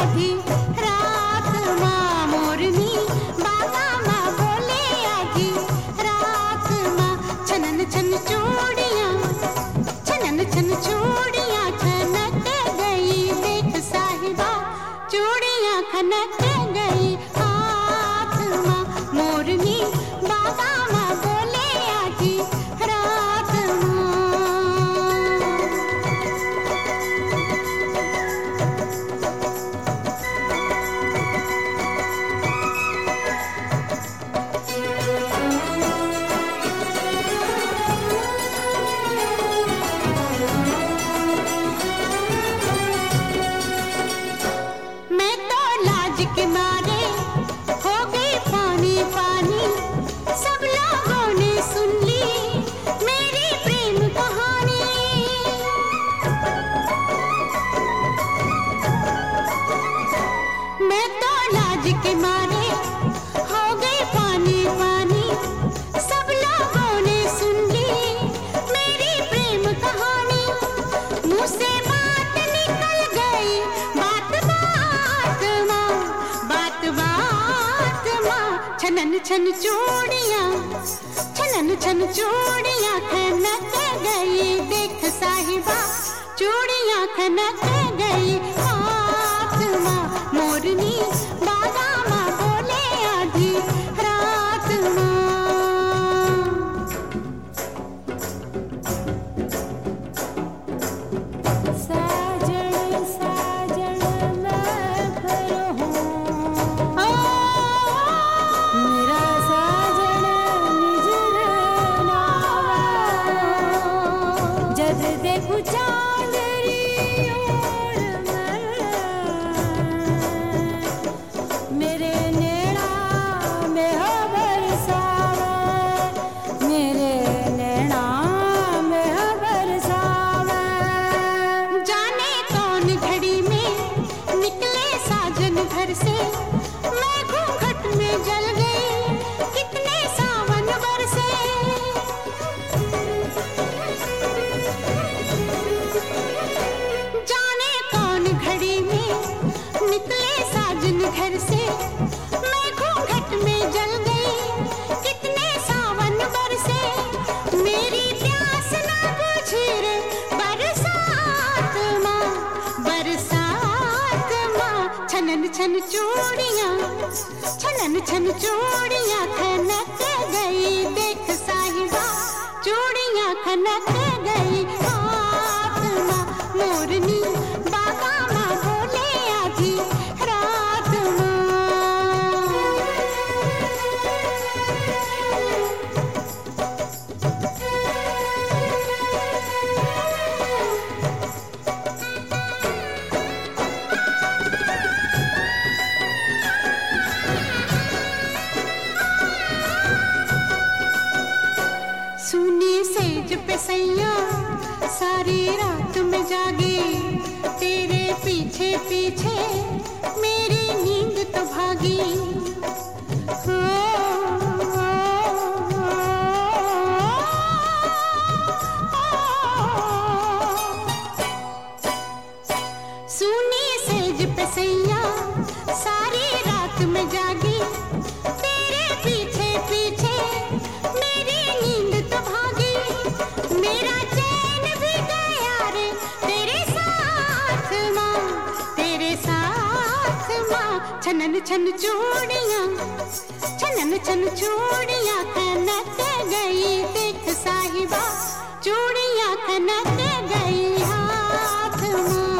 आधी रात माँ मोरनी बाबा माँ बोले आधी रात माँ छनन छन चूड़ियाँ छनन छन चूड़ियाँ खनक गई देख साहिबा चूड़ियाँ खनक गई हाथ माँ मोरनी बाबा माँ बोले आधी रात माँ। मैं तो लाज के मारे हो गई पानी पानी सब लोगों ने सुन ली मेरी प्रेम कहानी। मैं तो लाज के मारे हो गई पानी पानी सब लोगों ने सुन ली मेरी प्रेम कहानी। मुँह से बात निकल गई बात बात माँ छनन छन चूड़ियाँ छनन छन चूड़ियाँ खनक गई देख साहिबा चूड़ियाँ खनक गई हाथ माँ मोरनी बाबा माँ बोले आधी रात माँ। साजन साजन मैं फिर हूँ मेरा साजन निजर नावा जब देखूं चांदरी ओर मेरे नैना में हो बरसावे मेरे नैना में हो बरसावे। जाने कौन घड़ी में निकले साजन घर से मैं घूंघट में जल गई कितने सावन बरसे। जाने कौन घड़ी में निकले साजन घर से मैं घूंघट में जल गई कितने सावन बरसे। मेरी प्यास ना बुझी रे बरसात माँ छनन छन चूड़ियाँ छनन छन चूड़ियाँ खनक गई देख साहिबा चूड़ियाँ खनक गई हाथ माँ मोरनी बाबा माँ बोले आधी रात माँ। सुनी सेज पे सैया सारी रात में जागी तेरे पीछे पीछे मेरी नींद तो भागी। हो, सुनी सेज पे सैया सारी रात में जागी तेरे पीछे पीछे मेरी नींद तो भागी। मेरा चैन भी गया रे तेरे साथ माँ छनन छन चूड़ियाँ छनन छन चूड़ियाँ खनक गई देख साहिबा चूड़ियाँ खनक गई हाथ माँ।